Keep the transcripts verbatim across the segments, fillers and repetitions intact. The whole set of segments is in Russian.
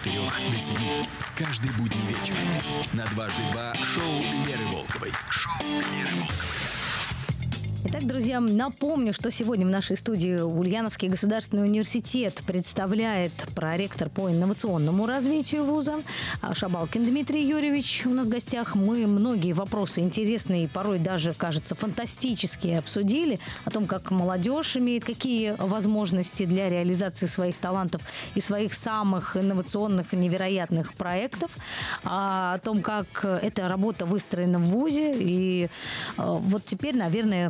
четырех до семи. Каждый будний вечер. На дважды два шоу Леры Волковой. Шоу Леры Волковой. Итак, друзья, напомню, что сегодня в нашей студии Ульяновский государственный университет представляет проректор по инновационному развитию вуза Шабалкин Дмитрий Юрьевич у нас в гостях. Мы многие вопросы интересные и порой даже, кажется, фантастические обсудили о том, как молодежь имеет какие возможности для реализации своих талантов и своих самых инновационных и невероятных проектов, о том, как эта работа выстроена в вузе. И вот теперь, наверное,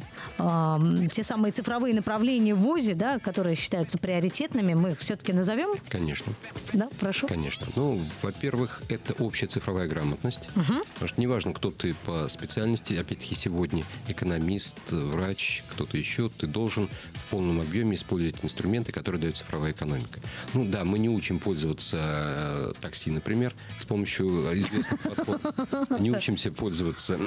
те самые цифровые направления в вузе, да, которые считаются приоритетными, мы их все-таки назовем? Конечно. Да, прошу. Конечно. Ну, во-первых, это общая цифровая грамотность. Угу. Потому что неважно, кто ты по специальности, опять-таки сегодня экономист, врач, кто-то еще, ты должен в полном объеме использовать инструменты, которые дает цифровая экономика. Ну да, мы не учим пользоваться такси, например, с помощью известных платформ. Не учимся пользоваться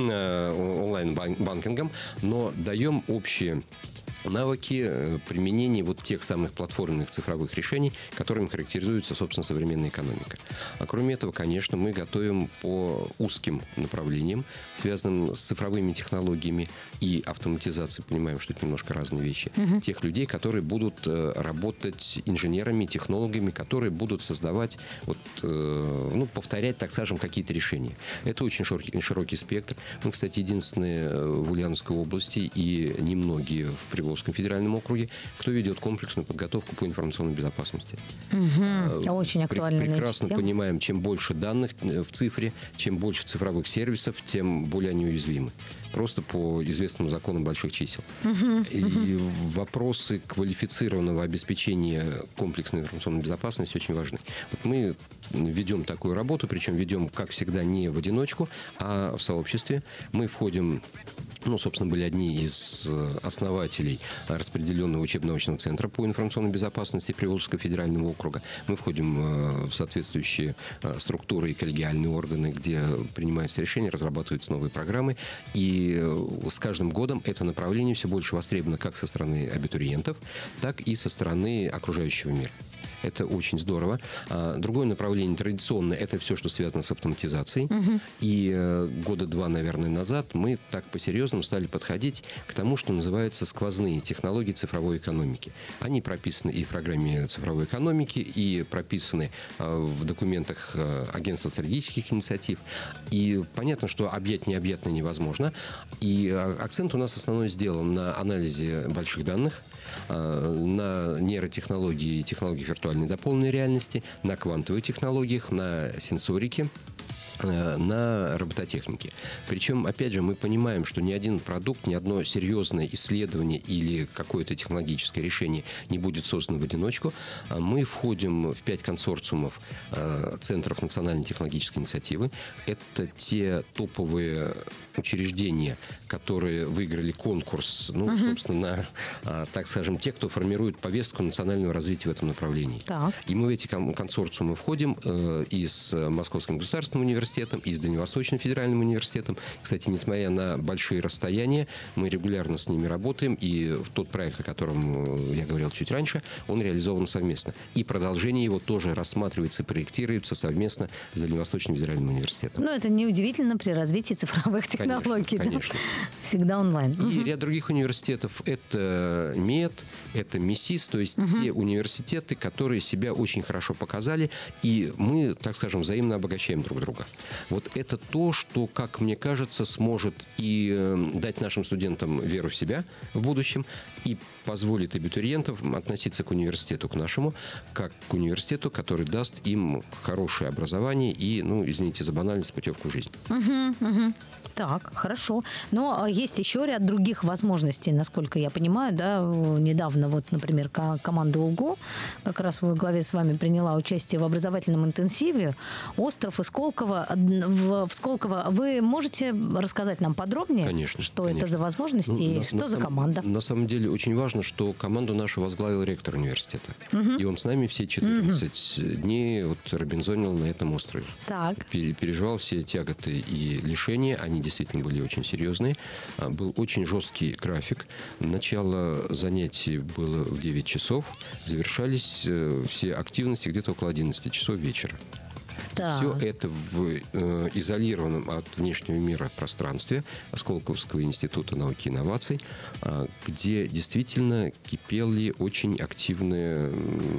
онлайн-банкингом, но даем общие навыки применения вот тех самых платформенных цифровых решений, которыми характеризуется, собственно, современная экономика. А кроме этого, конечно, мы готовим по узким направлениям, связанным с цифровыми технологиями и автоматизацией. Понимаем, что это немножко разные вещи. Угу. Тех людей, которые будут работать инженерами, технологами, которые будут создавать, вот, ну, повторять, так скажем, какие-то решения. Это очень широкий, широкий спектр. Мы, кстати, единственные в Ульяновской области и немногие в Приволжском федеральном округе, кто ведет комплексную подготовку по информационной безопасности. Угу. Очень актуально. Прекрасно понимаем, чем больше данных в цифре, чем больше цифровых сервисов, тем более они уязвимы. Просто по известным законам больших чисел. Угу. И угу. вопросы квалифицированного обеспечения комплексной информационной безопасности очень важны. Вот мы ведем такую работу, причем ведем, как всегда, не в одиночку, а в сообществе. Мы входим, ну, собственно, были одни из основателей распределенного учебно-научного центра по информационной безопасности Приволжского федерального округа. Мы входим в соответствующие структуры и коллегиальные органы, где принимаются решения, разрабатываются новые программы. И с каждым годом это направление все больше востребовано как со стороны абитуриентов, так и со стороны окружающего мира. Это очень здорово. Другое направление традиционное – это все, что связано с автоматизацией. Угу. И года два, наверное, назад мы так по-серьезному стали подходить к тому, что называется сквозные технологии цифровой экономики. Они прописаны и в программе цифровой экономики, и прописаны в документах Агентства стратегических инициатив. И понятно, что объять необъятное невозможно. И акцент у нас основной сделан на анализе больших данных, на нейротехнологии и технологии виртуальной дополненной реальности, на квантовых технологиях, на сенсорике, на робототехнике. Причем, опять же, мы понимаем, что ни один продукт, ни одно серьезное исследование или какое-то технологическое решение не будет создано в одиночку. Мы входим в пять консорциумов Центров национальной технологической инициативы. Это те топовые учреждения, которые выиграли конкурс, ну, uh-huh. собственно, на, так скажем, те, кто формирует повестку национального развития в этом направлении. Так. И мы в эти консорциумы входим э, и с Московским государственным университетом, и с Дальневосточным федеральным университетом. Кстати, несмотря на большие расстояния, мы регулярно с ними работаем, и тот проект, о котором я говорил чуть раньше, он реализован совместно. И продолжение его тоже рассматривается, проектируется совместно с Дальневосточным федеральным университетом. Ну, это неудивительно при развитии цифровых технологий. Конечно, конечно. Да? Всегда онлайн. И угу. ряд других университетов. Это МЕД, это МИСИС, то есть угу. те университеты, которые себя очень хорошо показали, и мы, так скажем, взаимно обогащаем друг друга. Вот это то, что, как мне кажется, сможет и дать нашим студентам веру в себя в будущем, и позволит абитуриентам относиться к университету, к нашему, как к университету, который даст им хорошее образование и, ну, извините за банальность, путевку в жизнь. Угу, угу. Так, хорошо. Но есть еще ряд других возможностей, насколько я понимаю, да, недавно вот, например, команда УЛГО как раз во главе с вами приняла участие в образовательном интенсиве «Остров из Сколково Сколково, в, в Сколково. Вы можете рассказать нам подробнее, Конечно, что конечно. это за возможности Ну, и на- что на за сам- команда? На самом деле очень важно, что команду нашу возглавил ректор университета. Угу. И он с нами все четырнадцать угу. дней вот, робинзонил на этом острове. Так. Переживал все тяготы и лишения. Они действительно были очень серьезные. Был очень жесткий график. Начало занятий было в девять часов. Завершались все активности где-то около одиннадцати часов вечера. Так. Все это в э, изолированном от внешнего мира пространстве Сколковского института науки и инноваций, э, где действительно кипели очень активные,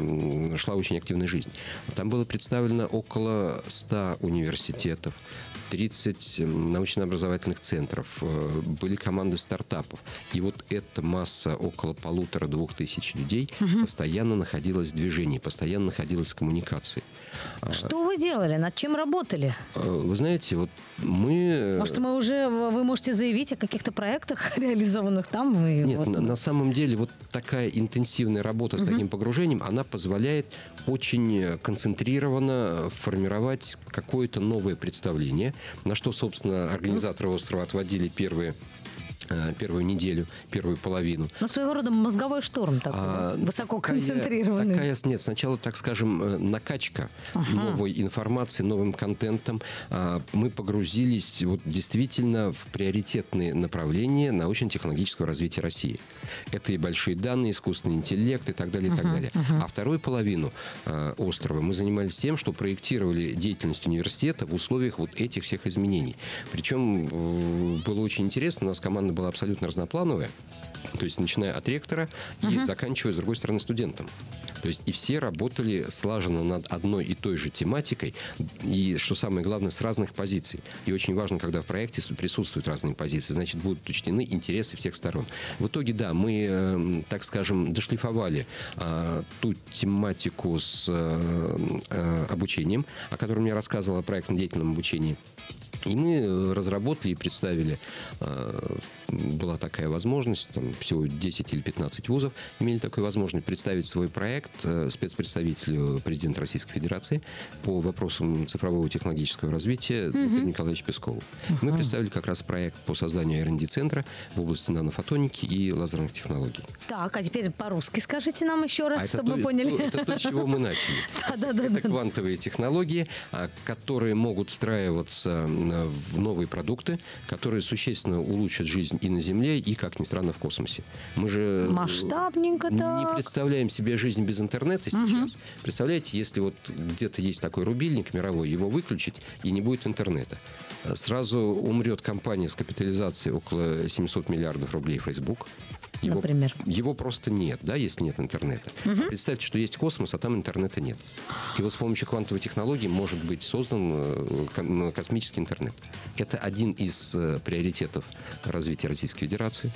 э, шла очень активная жизнь. Там было представлено около ста университетов, тридцать научно-образовательных центров, э, были команды стартапов. И вот эта масса, около полутора-двух тысяч людей, угу. постоянно находилась в движении, постоянно находилась в коммуникации. Что вы делали? Над чем работали? Вы знаете, вот мы... Может, мы уже, вы можете заявить о каких-то проектах, реализованных там? И Нет, вот... на, на самом деле вот такая интенсивная работа с угу. таким погружением, она позволяет очень концентрированно формировать какое-то новое представление, на что, собственно, организаторы острова отводили первые первую неделю, первую половину. Ну, своего рода мозговой штурм такой, а, высоко такая, концентрированный. Такая, нет, сначала, так скажем, накачка ага. новой информации, новым контентом. Мы погрузились вот действительно в приоритетные направления научно-технологического развития России. Это и большие данные, искусственный интеллект и так далее, и так ага. далее. Ага. А вторую половину острова мы занимались тем, что проектировали деятельность университета в условиях вот этих всех изменений. Причем было очень интересно, у нас команда была абсолютно разноплановая, то есть начиная от ректора uh-huh. и заканчивая, с другой стороны, студентом. То есть и все работали слаженно над одной и той же тематикой, и, что самое главное, с разных позиций. И очень важно, когда в проекте присутствуют разные позиции, значит, будут учтены интересы всех сторон. В итоге, да, мы, так скажем, дошлифовали а, ту тематику с а, обучением, о которой я рассказывал, о проектно-деятельном обучении. И мы разработали и представили, была такая возможность, там всего десять или пятнадцать вузов имели такую возможность представить свой проект спецпредставителю президента Российской Федерации по вопросам цифрового технологического развития Дмитрию угу. Николаевичу Пескову. Uh-huh. Мы представили как раз проект по созданию эр энд ди-центра в области нанофотоники и лазерных технологий. Так, а теперь по-русски скажите нам еще раз, а чтобы то, мы поняли. Это то, с чего мы начали. Это квантовые технологии, которые могут встраиваться в новые продукты, которые существенно улучшат жизнь и на Земле, и, как ни странно, в космосе. Мы же масштабненько так. не представляем себе жизнь без интернета сейчас. Угу. Представляете, если вот где-то есть такой рубильник мировой, его выключить, и не будет интернета. Сразу умрет компания с капитализацией около семьсот миллиардов рублей Facebook. Его, Например? Его просто нет, да, если нет интернета. Угу. Представьте, что есть космос, а там интернета нет. И вот с помощью квантовой технологии может быть создан космический интернет. Это один из приоритетов развития Российской Федерации.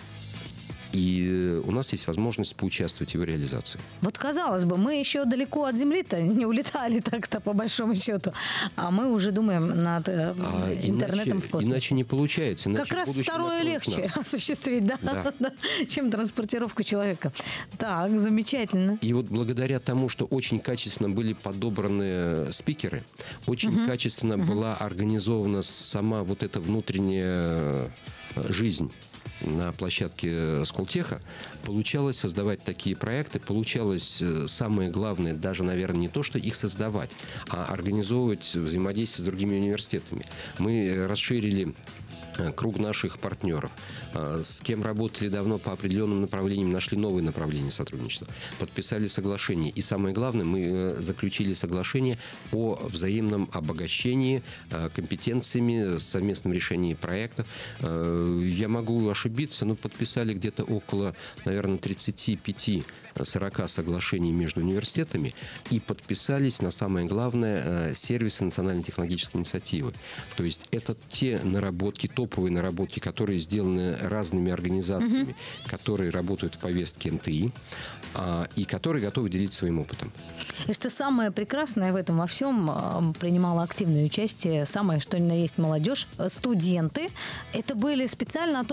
И у нас есть возможность поучаствовать в его реализации. Вот, казалось бы, мы еще далеко от Земли-то не улетали так-то, по большому счету. А мы уже думаем над э, а интернетом иначе, в космосе. Иначе не получается. Иначе как раз второе легче нас. осуществить, да, да. Да, чем транспортировку человека. Так, замечательно. И вот благодаря тому, что очень качественно были подобраны спикеры, очень угу. качественно угу. была организована сама вот эта внутренняя жизнь на площадке Сколтеха, получалось создавать такие проекты, получалось, самое главное, даже, наверное, не то, что их создавать, а организовывать взаимодействие с другими университетами. Мы расширили круг наших партнеров. С кем работали давно по определенным направлениям, нашли новые направления сотрудничества. Подписали соглашение. И самое главное, мы заключили соглашение о взаимном обогащении компетенциями, совместном решении проектов. Я могу ошибиться, но подписали где-то около, наверное, тридцать пять сорок соглашений между университетами и подписались на самое главное сервисы национальной технологической инициативы. То есть это те наработки, топовые наработки, которые сделаны разными организациями, mm-hmm. которые работают в повестке эн тэ и, а, и которые готовы делиться своим опытом. И что самое прекрасное в этом во всем, принимала активное участие, самое что ни на есть молодежь, студенты. Это были специально отобранные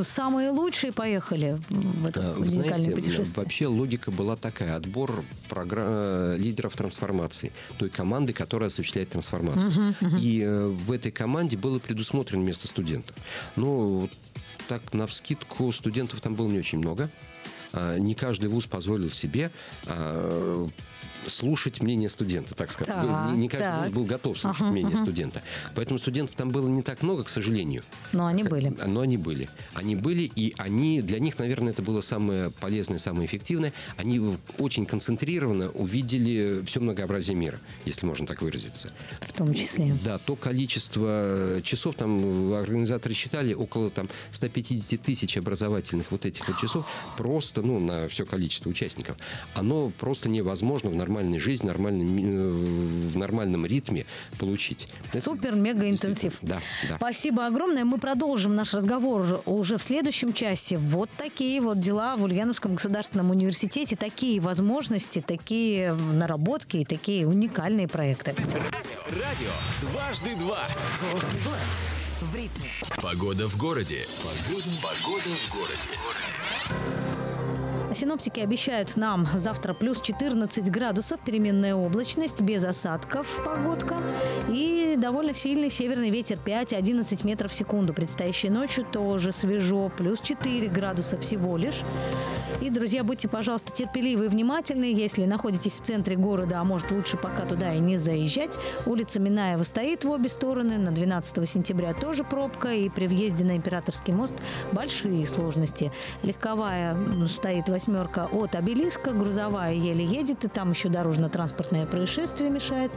самые лучшие поехали в это Вы уникальное знаете, путешествие? вообще логика была такая. Отбор програ- лидеров трансформации. Той команды, которая осуществляет трансформацию. Uh-huh, uh-huh. И э, в этой команде было предусмотрено место студентов. Но вот так, навскидку, студентов там было не очень много. А, не каждый вуз позволил себе... А, слушать мнение студента, так сказать. Так, не, не каждый так. вуз был готов слушать Ага, мнение ага. студента. Поэтому студентов там было не так много, к сожалению. Но они были. Но они были. Они были, и они, для них, наверное, это было самое полезное, самое эффективное. Они очень концентрированно увидели все многообразие мира, если можно так выразиться. В том числе. Да, то количество часов, там организаторы считали, около там сто пятьдесят тысяч образовательных вот этих вот часов, просто, ну, на все количество участников. Оно просто невозможно в нормальной жизни, нормальном, в нормальном ритме получить. Супер-мега-интенсив. Да, да. Спасибо огромное. Мы продолжим наш разговор уже в следующем часе. Вот такие вот дела в Ульяновском государственном университете. Такие возможности, такие наработки и такие уникальные проекты. Радио дважды два. В ритме. Погода в городе. Погода, погода в городе. Синоптики обещают нам завтра плюс четырнадцать градусов, переменная облачность, без осадков погодка и довольно сильный северный ветер пять-одиннадцать метров в секунду. Предстоящей ночью тоже свежо, плюс четыре градуса всего лишь. И, друзья, будьте, пожалуйста, терпеливы и внимательны. Если находитесь в центре города, а может лучше пока туда и не заезжать, улица Минаева стоит в обе стороны. На двенадцатого сентября тоже пробка. И при въезде на Императорский мост большие сложности. Легковая стоит восьмерка от Обелиска, грузовая еле едет. И там еще дорожно-транспортное происшествие мешает.